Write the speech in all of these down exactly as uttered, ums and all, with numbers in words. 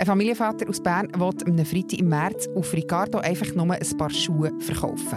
Ein Familienvater aus Bern will am Freitag im März auf Ricardo einfach nur ein paar Schuhe verkaufen.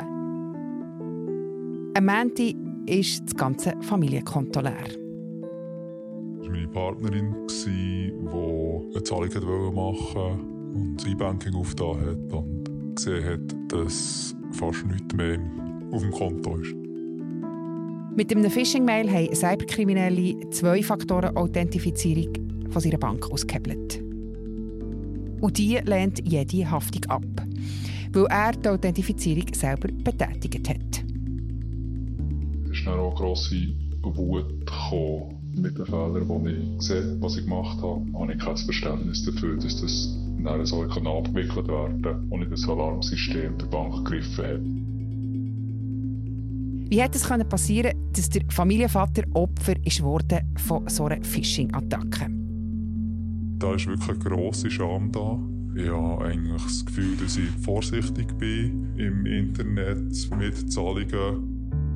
Am Montag ist das ganze Familienkonto leer. Das war meine Partnerin, die eine Zahlung machen wollte und das E-Banking aufgetan hat und gesehen hat, dass fast nichts mehr auf dem Konto ist. Mit einem Phishing-Mail haben Cyberkriminelle Zwei-Faktoren-Authentifizierung von seiner Bank ausgehebelt. Und die lehnt jede Haftung ab, weil er die Authentifizierung selber betätigt hat. Es ist dann auch eine grosse Wut gekommen mit den Fehlern, die ich sehe, was ich gemacht habe. Ich habe kein Verständnis dafür, dass das dann so abgewickelt werden kann und nicht das Alarmsystem der Bank gegriffen hat. Wie hätte es passieren können, dass der Familienvater Opfer ist worden von so einer Phishing-Attacke? Da ist wirklich eine grosse Scham da. Ich habe eigentlich das Gefühl, dass ich vorsichtig bin im Internet mit Zahlungen.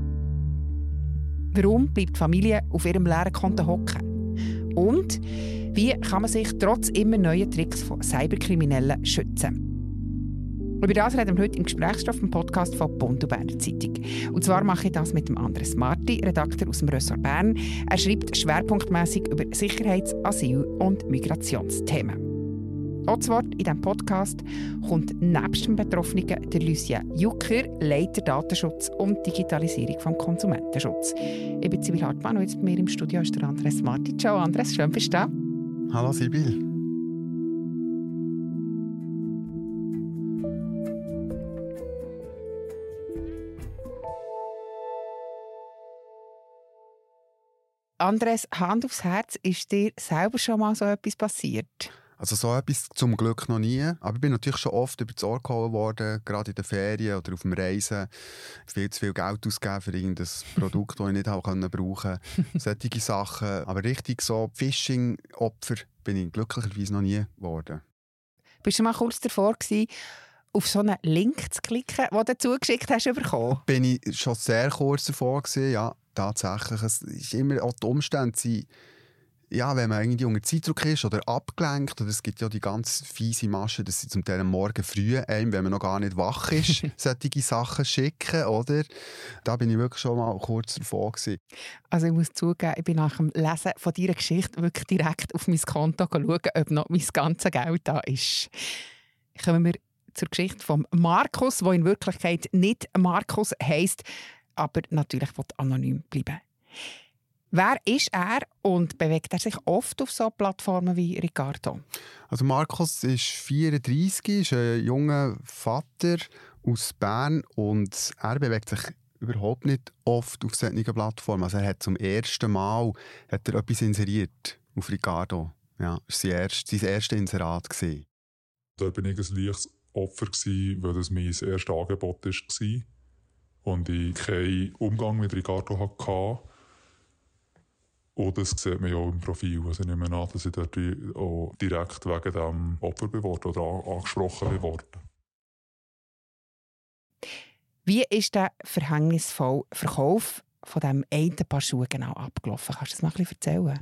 Warum bleibt die Familie auf ihrem leeren Konto hocken? Und wie kann man sich trotz immer neuen Tricks von Cyberkriminellen schützen? Über das reden wir heute im Gesprächsstoff im Podcast von «Bund» und Berner Zeitung. Und zwar mache ich das mit dem Andres Marti, Redakteur aus dem Ressort Bern. Er schreibt schwerpunktmässig über Sicherheits-, Asyl- und Migrationsthemen. Auch das Wort in diesem Podcast kommt nebst dem Betroffenen der Lucia Jucker, Leiter Datenschutz und Digitalisierung vom Konsumentenschutz. Ich bin Sibyl Hartmann und jetzt bei mir im Studio ist der Andres Marti. Ciao Andres, schön bist du da. Hallo Sibyl. Andres, Hand aufs Herz, ist dir selber schon mal so etwas passiert? Also so etwas zum Glück noch nie. Aber ich bin natürlich schon oft über das Ohr gehauen worden, gerade in den Ferien oder auf dem Reisen. Viel zu viel Geld ausgeben für irgendein Produkt, das ich nicht brauchen konnte. Solche Sachen. Aber richtig so Phishing-Opfer bin ich glücklicherweise noch nie geworden. Bist du mal kurz davor gewesen, auf so einen Link zu klicken, den du zugeschickt hast bekommen? Bin ich schon sehr kurz davor gewesen, ja. Tatsächlich. Es ist immer auch die Umstände, sind, ja, wenn man irgendwie unter Zeitdruck ist oder abgelenkt, oder es gibt ja die ganz fiese Masche, dass sie zum Teil am Morgen früh einem, wenn man noch gar nicht wach ist, solche Sachen schicken, oder? Da bin ich wirklich schon mal kurz davor gewesen. Also ich muss zugeben, ich bin nach dem Lesen von deiner Geschichte wirklich direkt auf mein Konto schauen, ob noch mein ganzes Geld da ist. Kommen wir zur Geschichte von Markus, der in Wirklichkeit nicht Markus heisst, aber natürlich will anonym bleiben. Wer ist er und bewegt er sich oft auf so Plattformen wie Ricardo? Also Markus ist vierunddreissig, ist ein junger Vater aus Bern und er bewegt sich überhaupt nicht oft auf solchen Plattformen. Also er hat zum ersten Mal hat er etwas inseriert auf Ricardo. Ja, das war sein, erst, sein erstes Inserat. Da war ich ein leichtes Opfer, weil das mein erstes Angebot war. Und ich keinen Umgang mit Ricardo hatte. Und das sieht man ja auch im Profil. Also ich nehme an, dass ich dort auch direkt wegen dem Opfer geworden oder angesprochen worden. Wie ist der verhängnisvolle Verkauf von diesem einen Paar Schuhe genau abgelaufen? Kannst du das mal ein bisschen erzählen?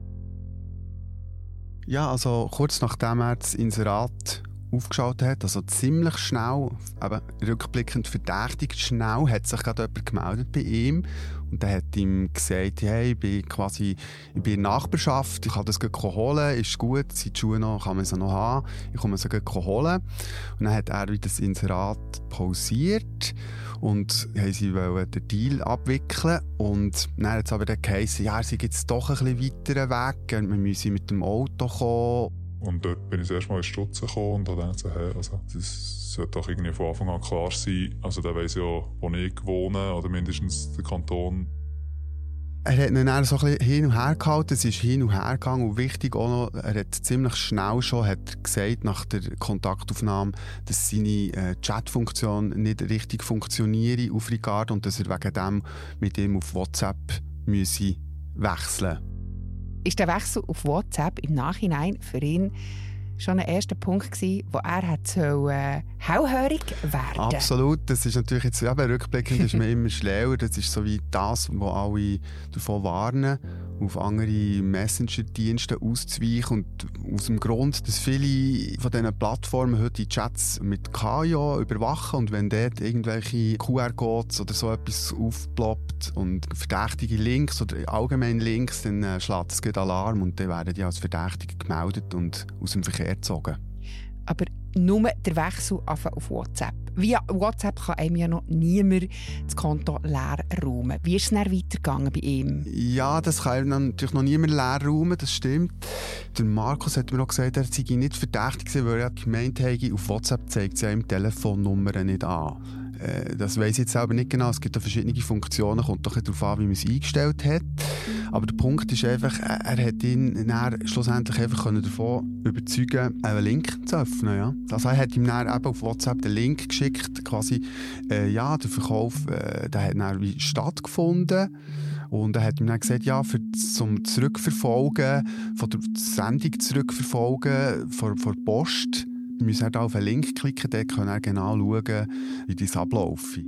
Ja, also kurz nachdem er das Inserat aufgeschaut hat, also ziemlich schnell, aber rückblickend verdächtig schnell, hat sich gerade jemand gemeldet bei ihm und der hat ihm gesagt, hey, ich bin quasi ich bin in der Nachbarschaft, ich kann das gleich holen, ist gut, sind die Schuhe noch, kann man sie noch haben, ich komme sie gleich holen. Und dann hat er wieder das Inserat pausiert und haben sie wollen den Deal abwickeln und dann hat es aber dann geheißen, ja, er sei jetzt doch ein bisschen weiter weg, wir müssen mit dem Auto kommen. Und dort bin ich das erste Mal in Stutz gekommen und habe gedacht, hey, also, das sollte doch irgendwie von Anfang an klar sein. Also der weiss ja, wo ich wohne, oder mindestens der Kanton. Er hat ihn dann so ein bisschen hin und her gehalten, es ist hin und her gegangen und wichtig auch noch, er hat ziemlich schnell schon hat gesagt, nach der Kontaktaufnahme, dass seine äh, Chatfunktion nicht richtig funktioniere auf Ricardo und dass er wegen dem mit ihm auf WhatsApp müsse wechseln. Ist der Wechsel auf WhatsApp im Nachhinein für ihn schon ein erster Punkt gewesen, wo er hat so äh, hellhörig werden? Absolut, das ist natürlich jetzt, ja, rückblickend ist man immer schlauer, das ist so wie das, was alle davon warnen. auf andere Messenger-Dienste auszuweichen. Und aus dem Grund, dass viele von diesen Plattformen heute die Chats mit K I überwachen und wenn dort irgendwelche Q R-Codes oder so etwas aufploppt und verdächtige Links oder allgemeine Links, dann äh, schlägt es gleich Alarm und dann werden die als Verdächtige gemeldet und aus dem Verkehr gezogen. Aber nur der Wechsel auf WhatsApp. Via WhatsApp kann einem ja noch niemand das Konto leer räumen. Wie ist es dann weitergegangen bei ihm? Ja, das kann einem natürlich noch niemand leer räumen, das stimmt. Der Markus hat mir auch gesagt, er sei nicht verdächtig gewesen, weil er gemeint habe, auf WhatsApp zeigt sie ihm Telefonnummern nicht an. Äh, das weiss ich jetzt selber nicht genau. Es gibt da verschiedene Funktionen, kommt doch darauf an, wie man es eingestellt hat. Aber der Punkt ist einfach, er hat ihn dann schlussendlich einfach davon überzeugen, einen Link zu öffnen. Ja? Also er hat ihm dann eben auf WhatsApp den Link geschickt, quasi, äh, ja, der Verkauf, äh, der hat dann wie stattgefunden. Und er hat ihm dann gesagt, ja, für, zum Zurückverfolgen, von der Sendung zurückverfolgen, von, von der Post, wir müssen halt auf einen Link klicken, dort können wir genau schauen, wie das abläuft.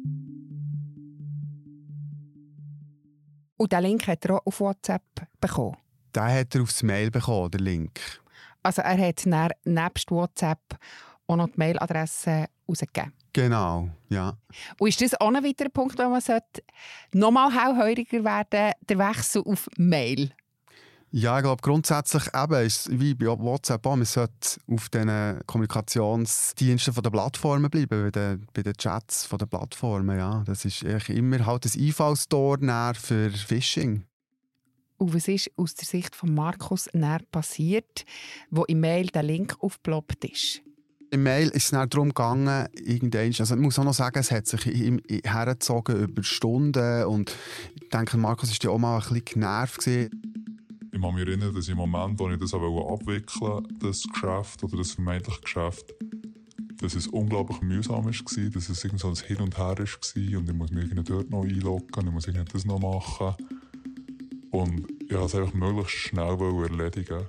Und diesen Link hat er auch auf WhatsApp bekommen? Den hat er aufs Mail bekommen, der Link. Also er hat dann nebst WhatsApp auch noch die Mailadresse rausgegeben? Genau, ja. Und ist das auch ein weiterer Punkt, wo man noch mal hellhöriger werden sollte, der Wechsel auf Mail? Ja, ich glaube grundsätzlich eben ist es wie bei WhatsApp auch, man sollte auf den Kommunikationsdiensten der Plattformen bleiben, bei den, bei den Chats der Plattformen. Ja. Das ist immer halt ein Einfallstor für Phishing. Und was ist aus der Sicht von Markus näher passiert, wo im Mail der Link aufgeploppt ist? Im Mail ist es dann darum gegangen, irgendwann, also ich muss auch noch sagen, es hat sich hergezogen über Stunden und ich denke, Markus war ja auch mal ein bisschen genervt gewesen. Ich kann mich erinnern, dass im Moment, wo ich das abwickeln wollte, das Geschäft oder das vermeintliche Geschäft, dass es unglaublich mühsam war, dass es irgend so ein Hin und Her war und ich muss mich dort noch einloggen, ich muss das noch machen. Und ich wollte es einfach möglichst schnell erledigen.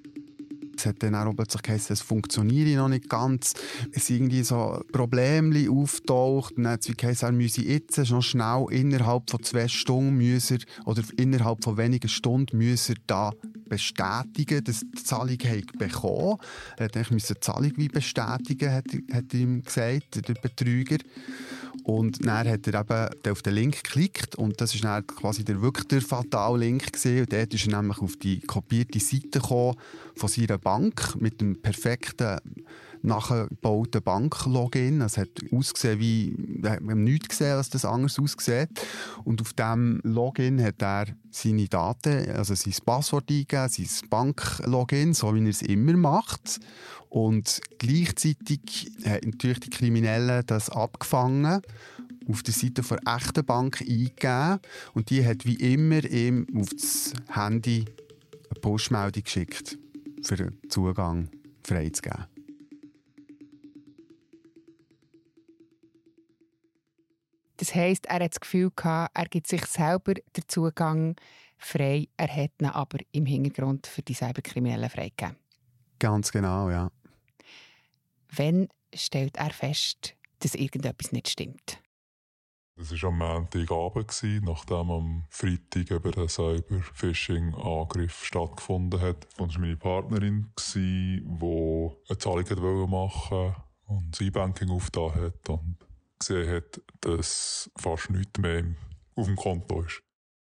Es hat dann auch plötzlich geheißen, es funktioniert noch nicht ganz. Es sind irgendwie so Probleme auftaucht. Dann hat es wie geheißen, er müsse jetzt noch schnell innerhalb von zwei Stunden müsse er, oder innerhalb von wenigen Stunden müsse er da bestätigen, dass die Zahlung bekommen. Er hat eigentlich die Zahlung wie bestätigen, hat, hat er ihm gesagt, der Betrüger. Und dann hat er eben auf den Link geklickt und das war dann quasi der wirklich der fatale Link gewesen. Und dort ist er nämlich auf die kopierte Seite gekommen von seiner Bank mit dem perfekten nachgebauten Bank-Login. Es hat ausgesehen wie, wir haben nichts gesehen, dass das anders aussieht. Und auf diesem Login hat er seine Daten, also sein Passwort eingegeben, sein Bank-Login, so wie er es immer macht. Und gleichzeitig haben natürlich die Kriminellen das abgefangen, auf der Seite der echten Bank eingegeben. Und die hat wie immer ihm auf das Handy eine Push-Meldung geschickt, für den Zugang freizugeben. Das heisst, er hat das Gefühl gehabt, er gibt sich selber den Zugang frei, er hat ihn aber im Hintergrund für die Cyberkriminellen freigegeben. Ganz genau, ja. Wann stellt er fest, dass irgendetwas nicht stimmt? Das war am Montagabend, nachdem am Freitag eben der Cyber-Phishing-Angriff stattgefunden hat. Das war meine Partnerin, die eine Zahlung machen wollte und das E-Banking aufgetan hat und gesehen hat, dass fast nichts mehr auf dem Konto ist.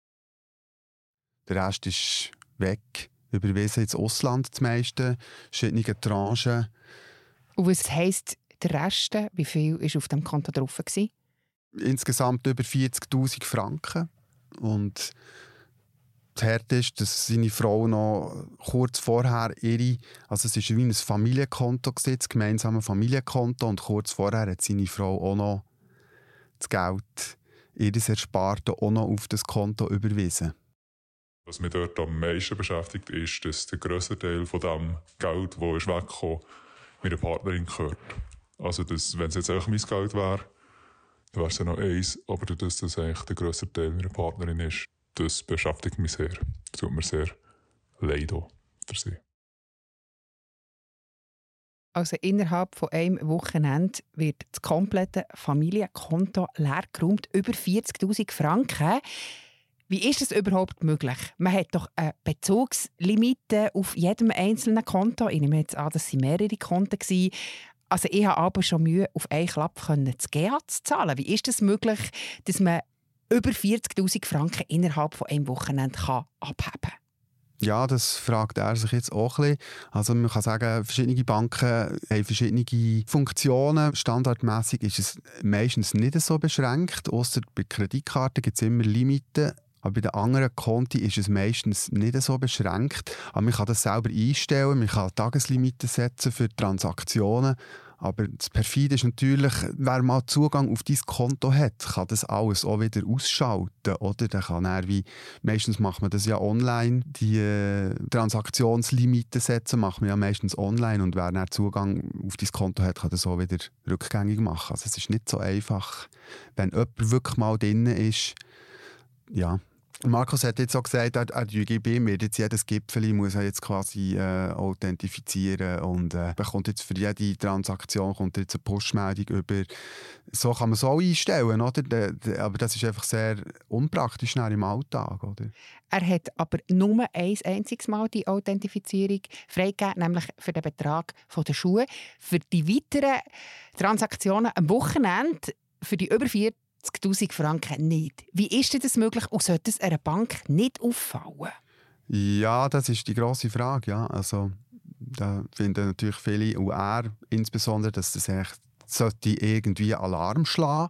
Der Rest ist weg, überwiesen ins Ausland, das meiste, verschiedene Tranchen. Und was heisst der Rest? Wie viel war auf dem Konto drauf? Insgesamt über vierzigtausend Franken. Und das Härte ist, dass seine Frau noch kurz vorher ihre, also es war wie ein Familienkonto, das gemeinsame Familienkonto, und kurz vorher hat seine Frau auch noch das Geld, ihres Ersparten, auch noch auf das Konto überwiesen. Was mich dort am meisten beschäftigt, ist, dass der grösste Teil von dem Geld, das ist weggekommen, meiner Partnerin gehört. Also, dass, wenn es jetzt auch mein Geld wäre, dann wäre es ja noch eins, aber dass das eigentlich der grösste Teil meiner Partnerin ist, das beschäftigt mich sehr. Das tut mir sehr leid für sie. Also innerhalb von einem Wochenende wird das komplette Familienkonto leergeräumt, über vierzigtausend Franken. Wie ist es überhaupt möglich? Man hat doch eine Bezugslimite auf jedem einzelnen Konto. Ich nehme jetzt an, das waren mehrere Konten. Also ich habe aber schon Mühe, auf einen Klapp das G A zu zahlen. Wie ist es möglich, dass man über vierzigtausend Franken innerhalb von einem Wochenende kann abheben kann? Ja, das fragt er sich jetzt auch ein bisschen. Also man kann sagen, verschiedene Banken haben verschiedene Funktionen. Standardmäßig ist es meistens nicht so beschränkt. Ausser bei Kreditkarten gibt es immer Limiten. Aber bei den anderen Konten ist es meistens nicht so beschränkt. Aber man kann das selber einstellen, man kann Tageslimiten setzen für Transaktionen. Aber das Perfide ist natürlich, wer mal Zugang auf dein Konto hat, kann das alles auch wieder ausschalten. Oder? Der kann er wie, meistens macht man das ja online, die äh, Transaktionslimiten setzen, macht man ja meistens online. Und wer dann Zugang auf dein Konto hat, kann das auch wieder rückgängig machen. Also es ist nicht so einfach, wenn jemand wirklich mal drin ist. Ja. Markus hat jetzt auch gesagt, er, er gibt ihm jetzt jedes Gipfel muss er jetzt quasi äh, authentifizieren und äh, bekommt jetzt für jede Transaktion kommt jetzt eine Push-Meldung über. So kann man es auch einstellen, oder? De, de, aber das ist einfach sehr unpraktisch im Alltag, oder? Er hat aber nur ein einziges Mal die Authentifizierung freigegeben, nämlich für den Betrag der Schuhe. Für die weiteren Transaktionen am Wochenende, für die über vierzigtausend Franken nicht. Wie ist das möglich und sollte es einer Bank nicht auffallen? Ja, das ist die grosse Frage. Ja. Also, da finden natürlich viele, und er insbesondere, dass das echt sollte irgendwie Alarm schlagen.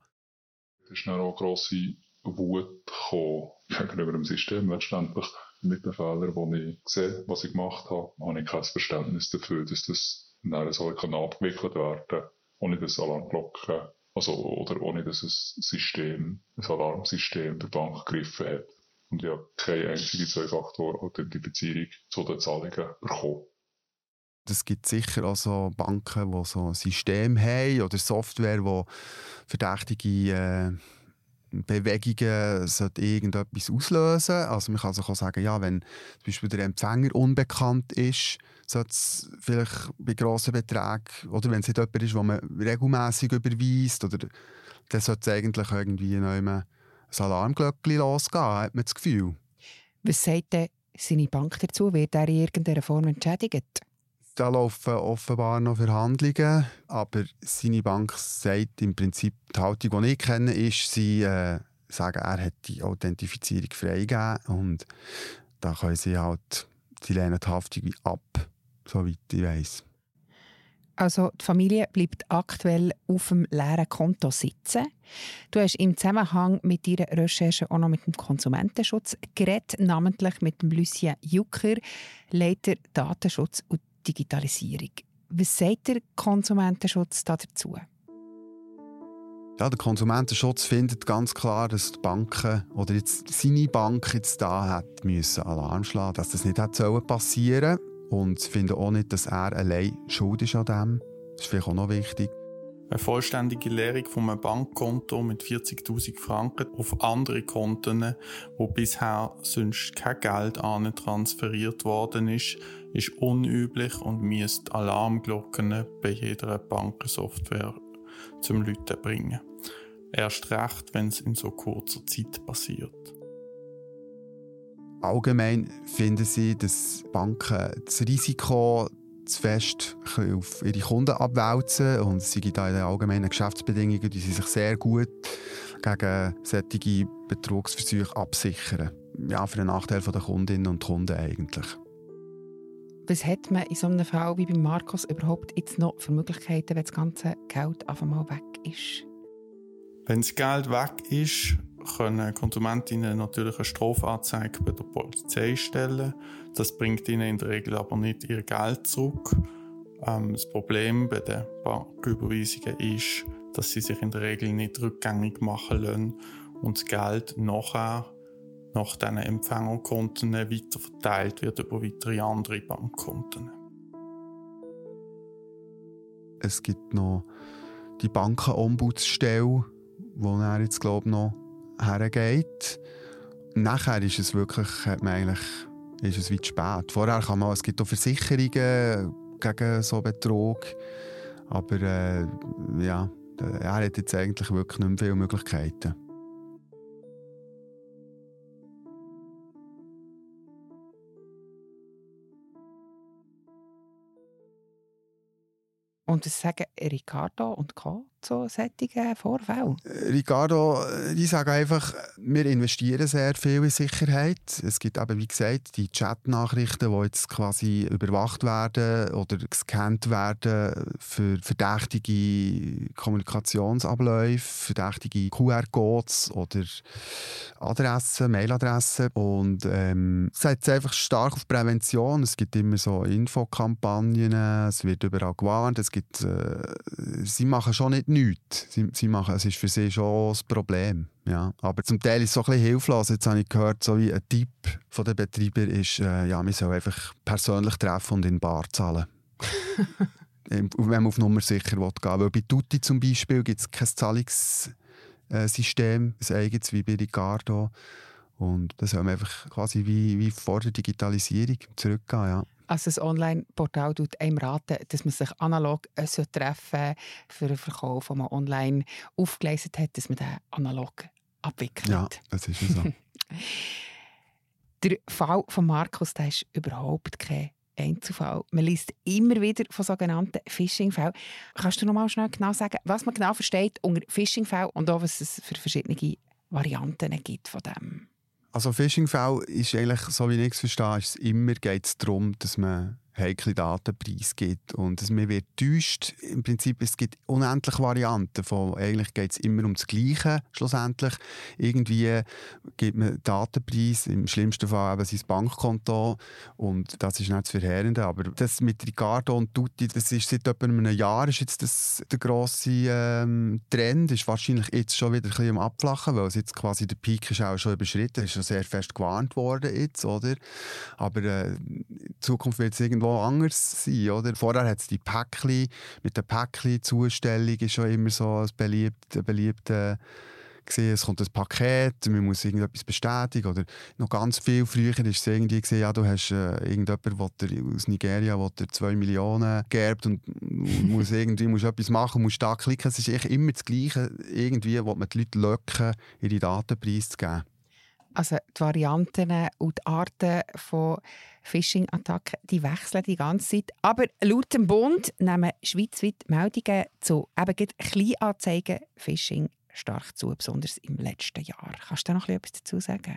Es ist dann auch eine grosse Wut gekommen gegenüber dem System. Letztendlich mit den Fehlern, die ich sehe, was ich gemacht habe, habe ich kein Verständnis dafür, dass das dann so abgewickelt werden kann, ohne dass Alarmglocken Also, oder ohne dass ein System, ein Alarmsystem der Bank gegriffen hat. Und ich habe keine einzige Zwei-Faktor-Authentifizierung zu den Zahlungen bekommen. Es gibt sicher auch so Banken, die so ein System haben oder Software, die verdächtige äh, Bewegungen irgendetwas auslösen. Also man kann sich auch sagen, ja, wenn zum Beispiel der Empfänger unbekannt ist, sollte es vielleicht bei grossen Beträgen, oder wenn es nicht jemand ist, den man regelmässig überweist, oder dann sollte es eigentlich irgendwie noch ein Alarmglöckchen losgehen, hat man das Gefühl. Was sagt denn seine Bank dazu? Wird er in irgendeiner Form entschädigt? Da laufen offenbar noch Verhandlungen, aber seine Bank sagt im Prinzip, die Haltung, die ich kenne, ist, sie äh, sagen, er hat die Authentifizierung freigegeben und da können sie halt, sie lehnen die Haftung ab, soweit ich weiss. Also die Familie bleibt aktuell auf dem leeren Konto sitzen. Du hast im Zusammenhang mit deiner Recherche auch noch mit dem Konsumentenschutz geredet, namentlich mit dem Lucien Jucker, Leiter Datenschutz und Digitalisierung. Was sagt der Konsumentenschutz dazu? Ja, der Konsumentenschutz findet ganz klar, dass die Banken oder jetzt seine Bank jetzt da hat müssen Alarm schlagen, dass das nicht hat passieren sollen. Und sie finden auch nicht, dass er allein schuld ist an dem. Das ist vielleicht auch noch wichtig. Eine vollständige Leerung von einem Bankkonto mit vierzigtausend Franken auf andere Konten, wo bisher sonst kein Geld transferiert worden ist, ist unüblich und müsste Alarmglocken bei jeder Bankensoftware zum Läuten bringen. Erst recht, wenn es in so kurzer Zeit passiert. Allgemein finden sie, dass Banken das Risiko zu fest auf ihre Kunden abwälzen und sie gibt da in den allgemeinen Geschäftsbedingungen, die sie sich sehr gut gegen solche Betrugsversuche absichern. Ja, für den Nachteil der Kundinnen und Kunden eigentlich. Was hat man in so einem Fall wie bei Markus überhaupt jetzt noch für Möglichkeiten, wenn das ganze Geld auf einmal weg ist? Wenn das Geld weg ist, können Konsumentinnen natürlich eine Strafanzeige bei der Polizei stellen. Das bringt ihnen in der Regel aber nicht ihr Geld zurück. Ähm, das Problem bei den Banküberweisungen ist, dass sie sich in der Regel nicht rückgängig machen lassen und das Geld nachher nach diesen Empfängerkonten weiter verteilt wird über weitere andere Bankkonten. Es gibt noch die Bankenombudsstelle, wo er jetzt glaube ich noch hergeht. Nachher ist es wirklich, hat man eigentlich, ist es weit spät. Vorher kann man, es gibt auch Versicherungen gegen so Betrug, aber äh, ja, er hat jetzt eigentlich wirklich nicht mehr viele Möglichkeiten. Und das sagen Ricardo und Co. zu solchen Vorfällen? Ricardo, die sagen einfach, wir investieren sehr viel in Sicherheit. Es gibt eben, wie gesagt, die Chat-Nachrichten, die jetzt quasi überwacht werden oder gescannt werden für verdächtige Kommunikationsabläufe, verdächtige Q R-Codes oder Adressen, Mailadressen. Und ähm, es setzt einfach stark auf Prävention. Es gibt immer so Infokampagnen, es wird überall gewarnt. Es gibt, äh, sie machen schon nicht nichts. Sie, sie machen, es ist für sie schon das Problem. Ja. Aber zum Teil ist es so ein bisschen hilflos. Jetzt habe ich gehört, so wie ein Tipp von den Betreibern ist, äh, ja, man soll einfach persönlich treffen und in Bar zahlen. Wenn man auf Nummer sicher gehen will. Weil bei Tutti zum Beispiel gibt es kein Zahlungssystem, ein eigenes wie bei Ricardo. Und das soll man einfach quasi wie, wie vor der Digitalisierung zurückgehen. Ja. Also das Online-Portal tut einem raten, dass man sich analog äh, treffen für einen Verkauf, den man online aufgelesen hat, dass man den analog abwickelt. Ja, das ist so. Der Fall von Markus, der ist überhaupt kein Einzelfall. Man liest immer wieder von sogenannten Phishing-Fällen. Kannst du noch mal schnell genau sagen, was man genau versteht unter Phishing-Fällen und auch was es für verschiedene Varianten gibt von dem? Also Phishing-Fall ist eigentlich, so wie ich es verstehe, ist es immer geht es darum, dass man heikle Daten preisgibt. Und man wird täuscht. Im Prinzip, es gibt unendliche Varianten. Von, eigentlich geht es immer um das Gleiche, schlussendlich. Irgendwie gibt man Datenpreis, im schlimmsten Fall eben sein Bankkonto. Und das ist nicht das Verheerende. Aber das mit Ricardo und Tutti, das ist seit etwa einem Jahr ist jetzt das der grosse ähm, Trend. Ist wahrscheinlich jetzt schon wieder ein bisschen am Abflachen, weil es jetzt quasi der Peak ist auch schon überschritten. Ist schon sehr fest gewarnt worden jetzt, oder? Aber äh, in Zukunft wird es irgendwo anders sein, oder? Vorher hat es die Päckchen, mit der Päckchen-Zustellung ist schon immer so ein beliebter, beliebter gesehen, es kommt ein Paket, man muss irgendetwas bestätigen, oder noch ganz viel früher ist es irgendwie gesehen, ja, du hast äh, irgendjemand aus Nigeria, der zwei Millionen geerbt und muss irgendwie musst etwas machen, musst da klicken, es ist echt immer das Gleiche, irgendwie will man die Leute locken, ihre Daten preiszugeben. Also die Varianten und die Arten von Phishing-Attacken, die wechseln die ganze Zeit. Aber laut dem Bund nehmen schweizweit Meldungen zu eben Kleinanzeigen Phishing stark zu, besonders im letzten Jahr. Kannst du da noch etwas dazu sagen?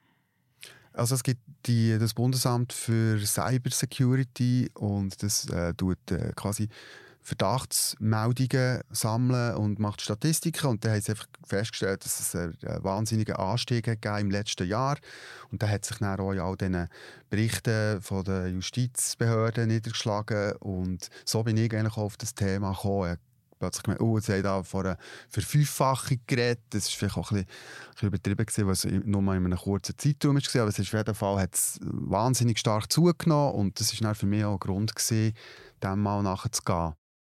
Also es gibt die, das Bundesamt für Cybersecurity und das äh, tut äh, quasi Verdachtsmeldungen sammeln und macht Statistiken. Und dann haben sie einfach festgestellt, dass es einen wahnsinnigen Anstieg gegeben im letzten Jahr. Und da hat sich dann auch in all diesen Berichten von den Justizbehörden niedergeschlagen. Und so bin ich eigentlich auch auf das Thema gekommen. Plötzlich gemerkt, oh, sie haben da von einer Verfünffachung geredet. Das war vielleicht auch ein bisschen, ein bisschen übertrieben gewesen, weil es nur mal in einem kurzen Zeitraum war. Aber es ist auf jeden Fall hat es wahnsinnig stark zugenommen. Und das war für mich auch ein Grund gewesen, dem mal nachzugehen.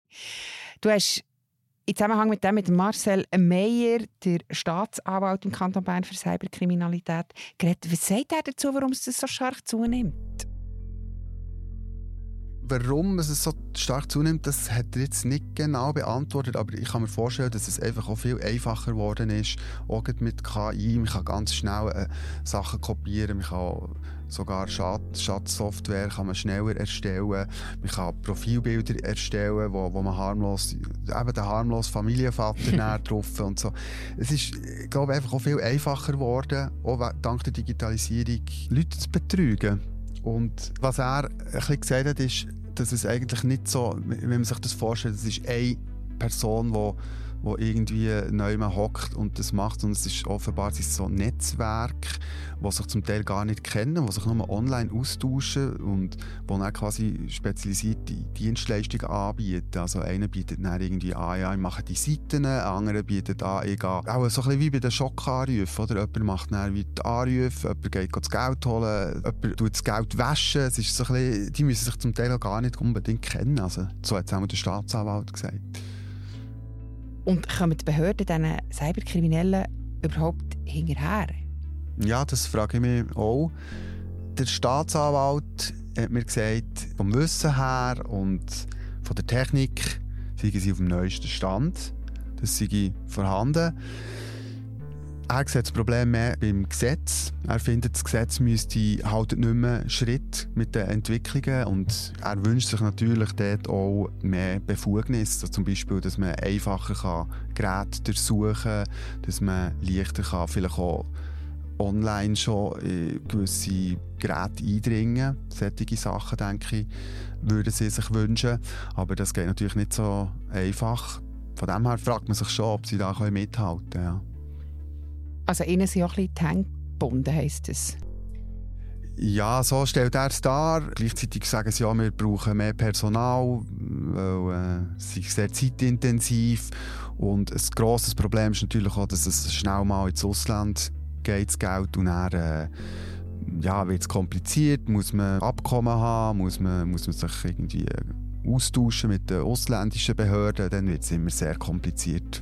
Du hast in Zusammenhang mit dem mit Marcel Meyer, der Staatsanwalt im Kanton Bern für Cyberkriminalität, geredet. Was sagt er dazu, warum es das so stark zunimmt? Warum es so stark zunimmt, das hat er jetzt nicht genau beantwortet, aber ich kann mir vorstellen, dass es einfach auch viel einfacher geworden ist, auch mit K I. Man kann ganz schnell äh, Sachen kopieren, man kann sogar Schatzsoftware kann man schneller erstellen, man kann Profilbilder erstellen, wo, wo man harmlos, eben den harmlosen Familienvater näher drauf und so. Es ist, ich glaube, einfach auch viel einfacher geworden, auch dank der Digitalisierung, Leute zu betrügen. Und was er ein bisschen gesagt hat, ist, dass es eigentlich nicht so, wenn man sich das vorstellt, es ist eine Person, die wo irgendwie neu hockt und das macht. Und es ist offenbar es ist so ein Netzwerk, das sich zum Teil gar nicht kennen, die sich nur online austauschen und wo dann quasi spezialisierte Dienstleistungen anbieten. Also einer bietet dann irgendwie an, ja, ich mache die Seiten, ein anderer bietet an, ich gehe auch so ein bisschen wie bei den Schockanrufen, oder? Jemand macht dann wie die Anrufe, jemand geht das Geld holen, jemand tut das Geld waschen. Es ist so ein bisschen, die müssen sich zum Teil auch gar nicht unbedingt kennen. Also, so hat es auch der Staatsanwalt gesagt. Und kommen die Behörden diesen Cyberkriminellen überhaupt hinterher? Ja, das frage ich mich auch. Der Staatsanwalt hat mir gesagt, vom Wissen her und von der Technik seien sie auf dem neuesten Stand. Das sei vorhanden. Er sieht das Problem mehr beim Gesetz. Er findet, das Gesetz müsste halt nicht mehr Schritt mit den Entwicklungen und er wünscht sich natürlich dort auch mehr Befugnis. Also zum Beispiel, dass man einfacher kann Geräte durchsuchen kann, dass man leichter kann vielleicht auch online schon in gewisse Geräte eindringen. Solche Sachen, denke ich, würden sie sich wünschen. Aber das geht natürlich nicht so einfach. Von dem her fragt man sich schon, ob sie da mithalten können. Ja. Also ihnen sind auch ein bisschen die Hände gebunden, heisst es? Ja, so stellt er es dar. Gleichzeitig sagen sie, ja, wir brauchen mehr Personal, weil äh, es ist sehr zeitintensiv. Und ein grosses Problem ist natürlich auch, dass es schnell mal ins Ausland geht, das Geld. Und dann äh, ja, wird es kompliziert, muss man Abkommen haben, muss man, muss man sich irgendwie austauschen mit den ausländischen Behörden. Dann wird es immer sehr kompliziert.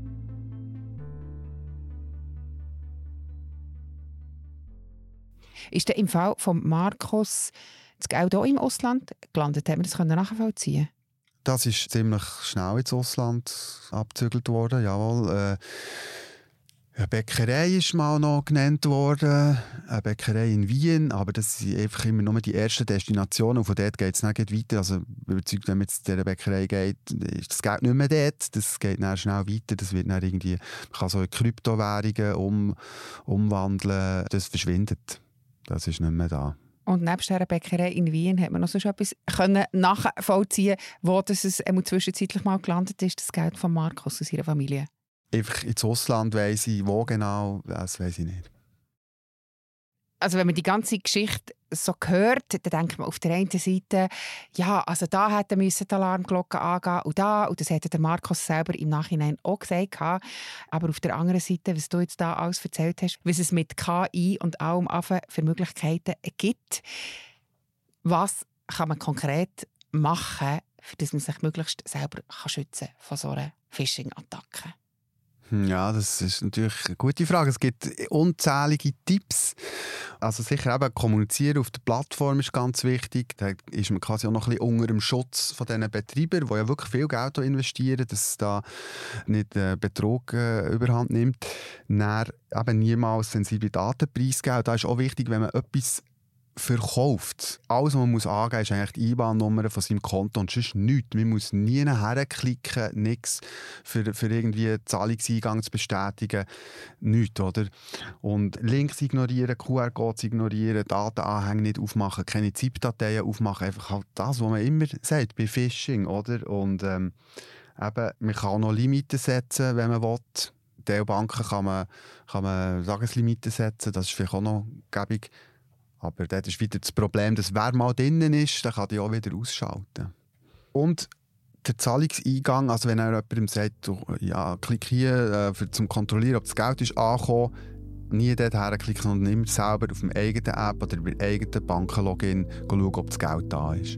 Ist denn im Fall von Markus das Geld auch im Ausland gelandet? Haben wir das nachvollziehen? Das ist ziemlich schnell ins Ausland abgezügelt worden, jawohl. Äh, eine Bäckerei ist mal noch genannt worden, eine Bäckerei in Wien, aber das sind einfach immer nur die ersten Destinationen und von dort geht es nicht weiter. Also überzeugt, wenn man jetzt zu dieser Bäckerei geht, ist das Geld nicht mehr dort, das geht dann schnell weiter, das wird dann irgendwie, man kann so in Kryptowährungen um, umwandeln, das verschwindet. Das ist nicht mehr da. Und neben dieser Bäckerei in Wien hat man noch so etwas können nachvollziehen, wo das es zwischenzeitlich mal gelandet ist, das Geld von Markus und seiner Familie. Einfach ins Ausland weiss ich, wo genau, das weiss ich nicht. Also wenn man die ganze Geschichte so hört, dann denkt man auf der einen Seite, ja, also da hätte müssen die Alarmglocken angehen und da, und das hätte der Markus selber im Nachhinein auch gesagt. Aber auf der anderen Seite, was du jetzt da alles erzählt hast, was es mit K I und allem für Möglichkeiten gibt, was kann man konkret machen, für dass man sich möglichst selber schützen kann von so einer Phishing-Attacke? Ja, das ist natürlich eine gute Frage. Es gibt unzählige Tipps. Also sicher eben kommunizieren auf der Plattform ist ganz wichtig. Da ist man quasi auch noch ein bisschen unter dem Schutz von diesen Betreibern, die ja wirklich viel Geld investieren, dass da nicht äh, Betrug äh, überhand nimmt. Dann eben niemals sensible Daten preisgeben. Da ist auch wichtig, wenn man etwas verkauft. Alles, was man muss angeben muss, ist eigentlich die I B A N-Nummer von seinem Konto und sonst nichts. Man muss nie herklicken, nichts für, für irgendwie Zahlungseingang zu bestätigen. Nichts, oder? Und Links ignorieren, Q R-Codes ignorieren, Datenanhänge nicht aufmachen, keine ZIP-Dateien aufmachen. Einfach halt das, was man immer sagt bei Phishing, oder? Und ähm, eben, man kann auch noch Limiten setzen, wenn man will. In Banken kann man, kann man Tageslimiten setzen, das ist vielleicht auch noch gäbig. Aber dort ist wieder das Problem, dass wer mal drinnen ist, der kann die auch wieder ausschalten. Und der Zahlungseingang, also wenn er jemandem sagt, du, ja, klick hier, äh, für, zum kontrollieren, ob das Geld ist angekommen, nie dort herklicken, sondern immer selber auf dem eigenen App oder beim eigenen Bankenlogin schauen, ob das Geld da ist.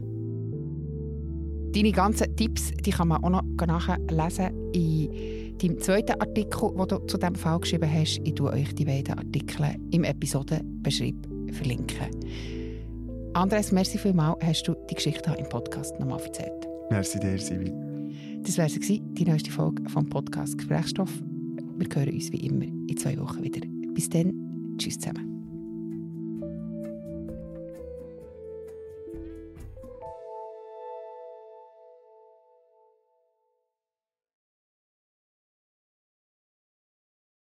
Deine ganzen Tipps die kann man auch noch nachlesen in deinem zweiten Artikel, den du zu diesem Fall geschrieben hast. Ich tue euch die beiden Artikel im Episodenbeschreibung verlinken. Andres, merci vielmals, hast du die Geschichte im Podcast nochmal erzählt. Merci dir, Sivi. Das war sie, die neueste Folge vom Podcast Gesprächsstoff. Wir hören uns wie immer in zwei Wochen wieder. Bis dann, tschüss zusammen.